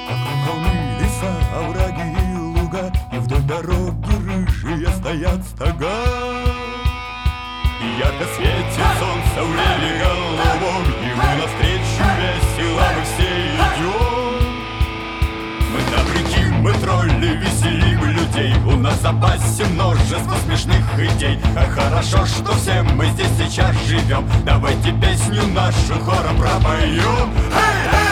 Вокруг холмы, леса, овраги и луга, и вдоль дороги рыжие стоят стога. И ярко светит солнце в небе голубом, ему навстречу весело мы все идем. Мы добряки, мы тролли, веселим людей, у нас в запасе множество смешных идей. Как хорошо, что все мы здесь сейчас живем. Давайте песню нашу хором пропоем. Эй-эй!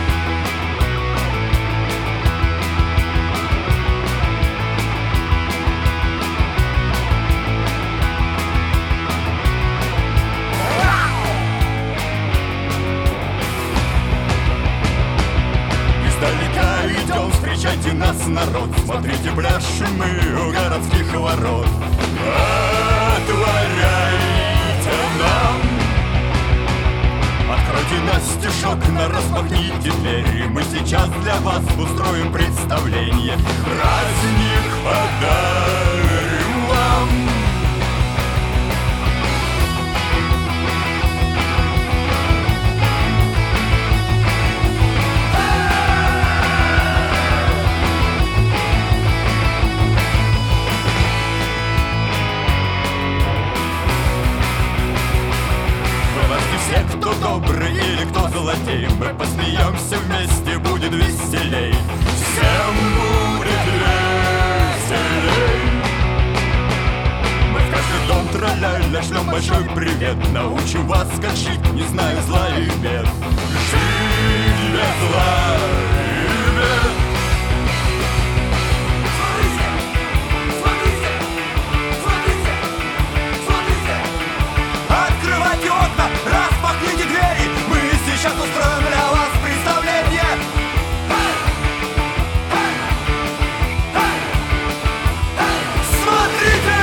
Издалека идем, встречайте нас, народ. Смотрите, пляшем мы у городских ворот. Отворяйте нам, откройте настежок, распахните двери. Мы сейчас для вас устроим представление. Праздник подарим вам. Все, кто добрый или кто злодей, мы посмеемся вместе, будет веселей. Всем будет веселей. Мы в каждый дом траля-ля шлем большой привет. Научим вас, как жить, не зная зла и бед. Жить без зла и бед. Открывайте окна, распахните двери, мы сейчас устроим для вас представление. Смотрите!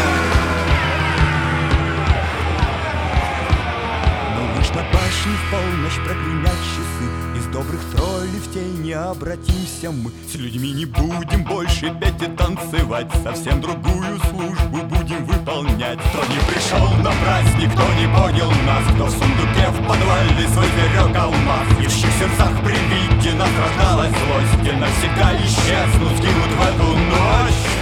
Но лишь на башне в полночь прогремят часы, из добрых троллей в тень не обратимся мы. С людьми не будем больше петь и танцевать, совсем другую службу будем выполнять. Кто не пришел на праздник, кто не понял нас, кто в сундуке в подвале свой зверек алмаз, и в чьих сердцах при виде нас рождалась злость, и навсегда исчезнут, скинут в эту ночь.